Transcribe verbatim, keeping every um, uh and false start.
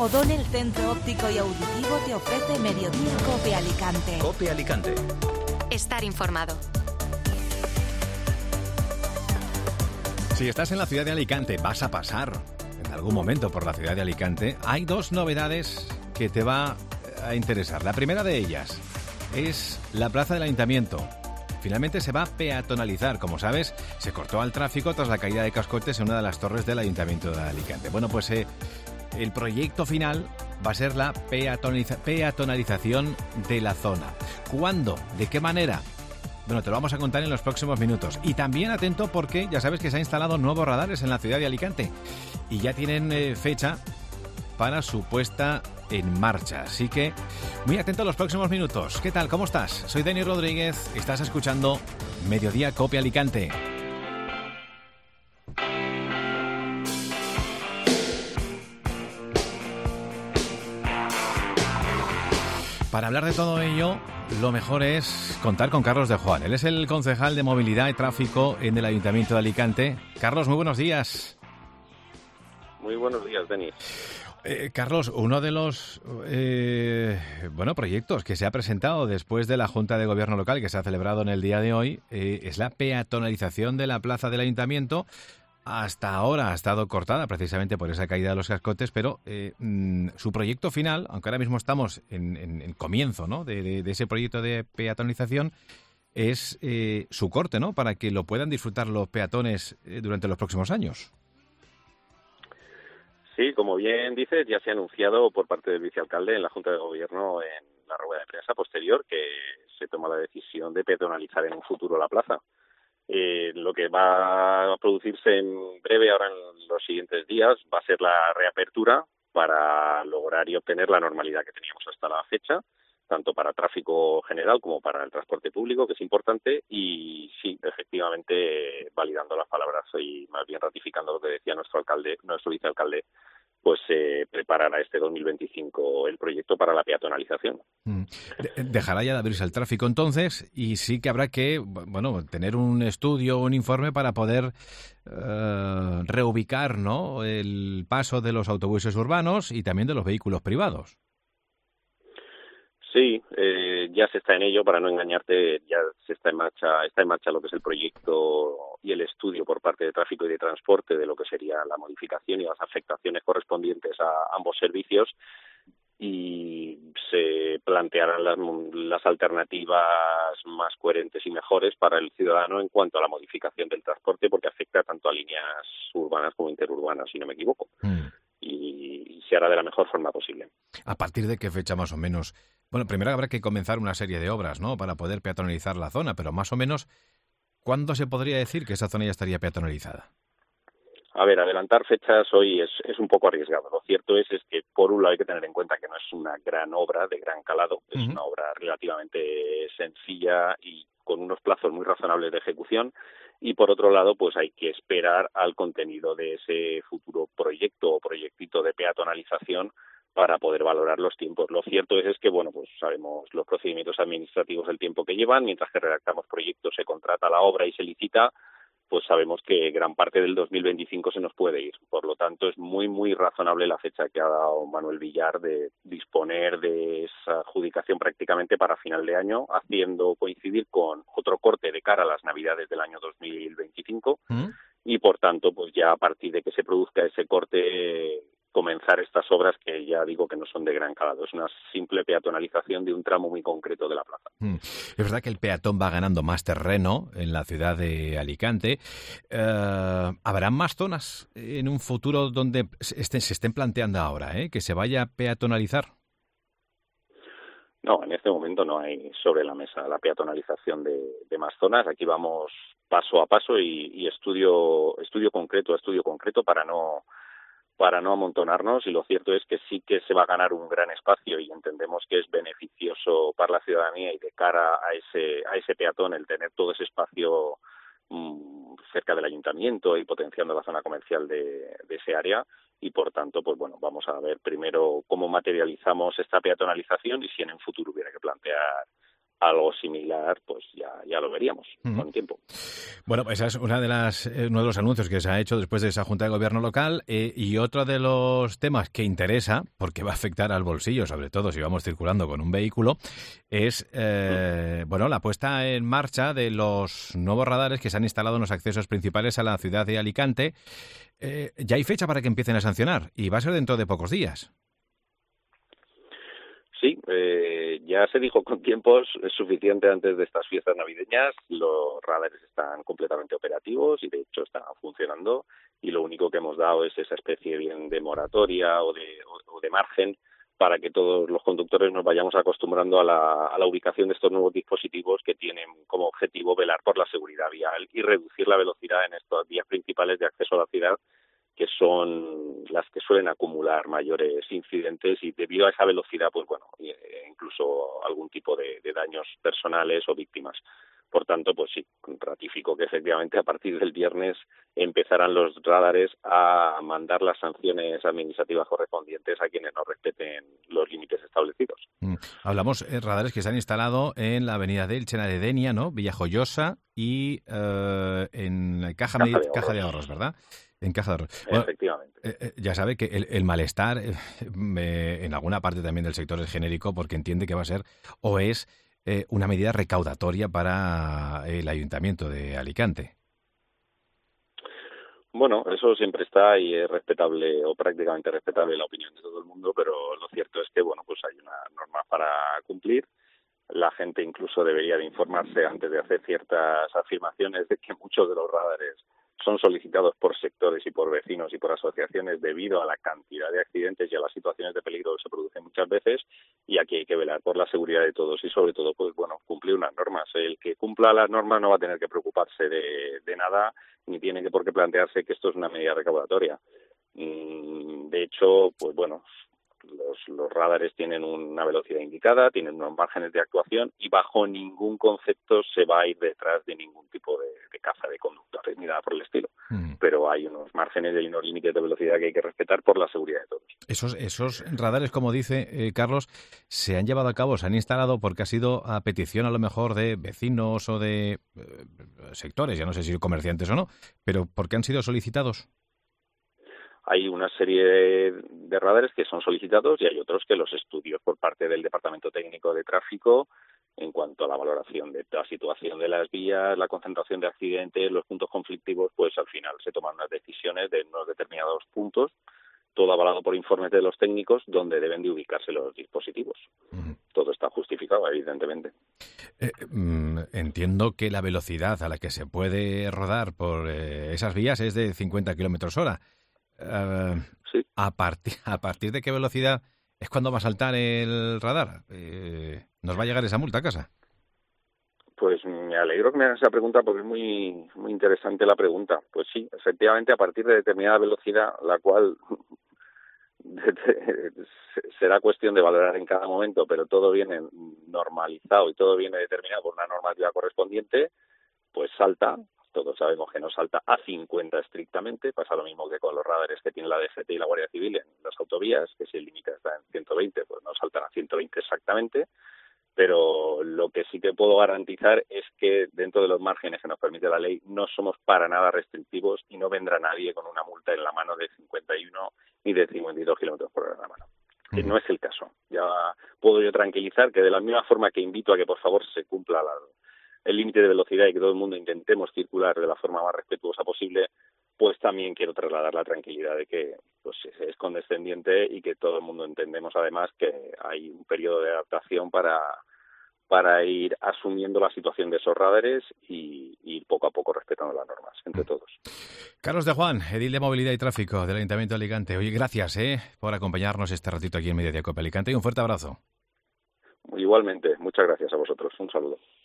O'Donnell Centro Óptico y Auditivo te ofrece Mediodía Cope Alicante. Cope Alicante. Estar informado. Si estás en la ciudad de Alicante, vas a pasar en algún momento por la ciudad de Alicante, hay dos novedades que te va a interesar. La primera de ellas es la plaza del Ayuntamiento. Finalmente se va a peatonalizar. Como sabes, se cortó al tráfico tras la caída de cascotes en una de las torres del Ayuntamiento de Alicante. Bueno, pues eh, el proyecto final va a ser la peatonaliza- peatonalización de la zona. ¿Cuándo? ¿De qué manera? Bueno, te lo vamos a contar en los próximos minutos. Y también atento porque ya sabes que se han instalado nuevos radares en la ciudad de Alicante y ya tienen eh, fecha para su puesta en marcha. Así que muy atento a los próximos minutos. ¿Qué tal? ¿Cómo estás? Soy Dani Rodríguez. Estás escuchando Mediodía Cope Alicante. Para hablar de todo ello, lo mejor es contar con Carlos de Juan. Él es el concejal de Movilidad y Tráfico en el Ayuntamiento de Alicante. Carlos, muy buenos días. Muy buenos días, Denis. Eh, Carlos, uno de los eh, bueno proyectos que se ha presentado después de la Junta de Gobierno Local que se ha celebrado en el día de hoy eh, es la peatonalización de la plaza del Ayuntamiento. Hasta ahora ha estado cortada precisamente por esa caída de los cascotes, pero eh, mm, su proyecto final, aunque ahora mismo estamos en, en, en comienzo, ¿no?, de, de, de ese proyecto de peatonalización, es eh, su corte, ¿no?, para que lo puedan disfrutar los peatones eh, durante los próximos años. Sí, como bien dices, ya se ha anunciado por parte del vicealcalde en la Junta de Gobierno en la rueda de prensa posterior que se toma la decisión de peatonalizar en un futuro la plaza. Eh, lo que va a producirse en breve, ahora en los siguientes días, va a ser la reapertura para lograr y obtener la normalidad que teníamos hasta la fecha, tanto para tráfico general como para el transporte público, que es importante, y sí, efectivamente, validando las palabras y más bien ratificando lo que decía nuestro alcalde, nuestro vicealcalde, pues se eh, preparará este dos mil veinticinco el proyecto para la peatonalización. Mm. De- Dejará ya de abrirse el tráfico entonces y sí que habrá que, bueno, tener un estudio, un informe para poder eh, reubicar, ¿no?, el paso de los autobuses urbanos y también de los vehículos privados. Sí, eh, ya se está en ello, para no engañarte, ya se está en marcha, está en marcha lo que es el proyecto y el estudio por parte de tráfico y de transporte de lo que sería la modificación y las afectaciones correspondientes a ambos servicios, y se plantearán las, las alternativas más coherentes y mejores para el ciudadano en cuanto a la modificación del transporte, porque afecta tanto a líneas urbanas como interurbanas, si no me equivoco. Mm. Y, y se hará de la mejor forma posible. ¿A partir de qué fecha más o menos? Bueno, primero habrá que comenzar una serie de obras, ¿no?, para poder peatonalizar la zona, pero más o menos, ¿cuándo se podría decir que esa zona ya estaría peatonalizada? A ver, adelantar fechas hoy es, es un poco arriesgado. Lo cierto es, es que, por un lado, hay que tener en cuenta que no es una gran obra de gran calado, es uh-huh. una obra relativamente sencilla y con unos plazos muy razonables de ejecución, y por otro lado, pues hay que esperar al contenido de ese futuro proyecto o proyectito de peatonalización para poder valorar los tiempos. Lo cierto es, es que, bueno, pues sabemos los procedimientos administrativos, el tiempo que llevan, mientras que redactamos proyectos, se contrata la obra y se licita, pues sabemos que gran parte del dos mil veinticinco se nos puede ir. Por lo tanto, es muy, muy razonable la fecha que ha dado Manuel Villar de disponer de esa adjudicación prácticamente para final de año, haciendo coincidir con otro corte de cara a las Navidades del año dos mil veinticinco. ¿Mm? Y, por tanto, pues ya a partir de que se produzca ese corte, comenzar estas obras que ya digo que no son de gran calado. Es una simple peatonalización de un tramo muy concreto de la plaza. Mm. Es verdad que el peatón va ganando más terreno en la ciudad de Alicante. Uh, ¿Habrá más zonas en un futuro donde se estén, se estén planteando ahora, ¿eh?, que se vaya a peatonalizar? No, en este momento no hay sobre la mesa la peatonalización de, de más zonas. Aquí vamos paso a paso y, y estudio, estudio concreto a estudio concreto para no... para no amontonarnos, y lo cierto es que sí que se va a ganar un gran espacio y entendemos que es beneficioso para la ciudadanía y de cara a ese a ese peatón el tener todo ese espacio mmm, cerca del ayuntamiento y potenciando la zona comercial de, de ese área, y por tanto, pues bueno, vamos a ver primero cómo materializamos esta peatonalización y si en un futuro hubiera que plantear algo similar, pues ya, ya lo veríamos uh-huh. con tiempo. Bueno, esa es una de las, eh, uno de los anuncios que se ha hecho después de esa Junta de Gobierno local eh, y otro de los temas que interesa, porque va a afectar al bolsillo, sobre todo si vamos circulando con un vehículo, es eh, uh-huh. bueno, la puesta en marcha de los nuevos radares que se han instalado en los accesos principales a la ciudad de Alicante. Eh, ya hay fecha para que empiecen a sancionar y va a ser dentro de pocos días. Sí, eh, ya se dijo con tiempos suficiente antes de estas fiestas navideñas. Los radares están completamente operativos y de hecho están funcionando, y lo único que hemos dado es esa especie bien de moratoria o de, o, o de margen para que todos los conductores nos vayamos acostumbrando a la, a la ubicación de estos nuevos dispositivos que tienen como objetivo velar por la seguridad vial y reducir la velocidad en estas vías principales de acceso a la ciudad, que son las que suelen acumular mayores incidentes, y debido a esa velocidad, pues bueno, incluso algún tipo de, de daños personales o víctimas. Por tanto, pues sí, ratifico que efectivamente a partir del viernes empezarán los radares a mandar las sanciones administrativas correspondientes a quienes no respeten los límites establecidos. Mm. Hablamos de eh, radares que se han instalado en la avenida de Elche, de Denia, ¿no? Villajoyosa y eh, en Caja, Caja, de Caja de Ahorros, ¿verdad? En Caja de Ahorros. Bueno, efectivamente. Eh, eh, ya sabe que el, el malestar eh, me, en alguna parte también del sector es genérico, porque entiende que va a ser o es eh, una medida recaudatoria para el Ayuntamiento de Alicante. Bueno, eso siempre está y es respetable o prácticamente respetable la opinión de todo el mundo, pero lo cierto es que, bueno, pues hay una norma para cumplir. La gente incluso debería de informarse antes de hacer ciertas afirmaciones de que muchos de los radares son solicitados por sectores y por vecinos y por asociaciones debido a la cantidad de accidentes y a las situaciones de peligro que se producen muchas veces, y aquí hay que velar por la seguridad de todos y sobre todo, pues bueno, cumplir unas normas. El que cumpla las normas no va a tener que preocuparse de, de nada, ni tiene que por qué plantearse que esto es una medida recaudatoria. De hecho, pues bueno, Los, los radares tienen una velocidad indicada, tienen unos márgenes de actuación y bajo ningún concepto se va a ir detrás de ningún tipo de, de caza de conductores ni nada por el estilo. Mm. Pero hay unos márgenes y unos límites de velocidad que hay que respetar por la seguridad de todos. Esos, esos radares, como dice eh, Carlos, se han llevado a cabo, se han instalado porque ha sido a petición a lo mejor de vecinos o de eh, sectores, ya no sé si comerciantes o no, pero ¿por qué han sido solicitados? Hay una serie de, de radares que son solicitados y hay otros que los estudios por parte del Departamento Técnico de Tráfico en cuanto a la valoración de la situación de las vías, la concentración de accidentes, los puntos conflictivos, pues al final se toman unas decisiones de unos determinados puntos, todo avalado por informes de los técnicos donde deben de ubicarse los dispositivos. Uh-huh. Todo está justificado, evidentemente. Eh, entiendo que la velocidad a la que se puede rodar por eh, esas vías es de cincuenta kilómetros hora. Uh, sí. ¿a, partir, ¿A partir de qué velocidad es cuando va a saltar el radar? Eh, ¿Nos va a llegar esa multa a casa? Pues me alegro que me hagas esa pregunta porque es muy, muy interesante la pregunta. Pues sí, efectivamente a partir de determinada velocidad, la cual será cuestión de valorar en cada momento, pero todo viene normalizado y todo viene determinado por una normativa correspondiente, pues salta. Todos sabemos que no salta a cincuenta estrictamente, pasa lo mismo que con los radares que tiene la D G T y la Guardia Civil en las autovías, que si el límite está en ciento veinte, pues no saltan a ciento veinte exactamente, pero lo que sí que puedo garantizar es que dentro de los márgenes que nos permite la ley no somos para nada restrictivos y no vendrá nadie con una multa en la mano de cincuenta y uno ni de cincuenta y dos kilómetros por hora en la mano. Que uh-huh. no es el caso. Ya puedo yo tranquilizar que de la misma forma que invito a que por favor se cumpla la el límite de velocidad y que todo el mundo intentemos circular de la forma más respetuosa posible, pues también quiero trasladar la tranquilidad de que pues es condescendiente y que todo el mundo entendemos además que hay un periodo de adaptación para para ir asumiendo la situación de esos radares y, y poco a poco respetando las normas entre todos. Carlos de Juan, edil de Movilidad y Tráfico del Ayuntamiento de Alicante. Oye, gracias eh, por acompañarnos este ratito aquí en Mediodía Cope Alicante y un fuerte abrazo. Igualmente, muchas gracias a vosotros. Un saludo.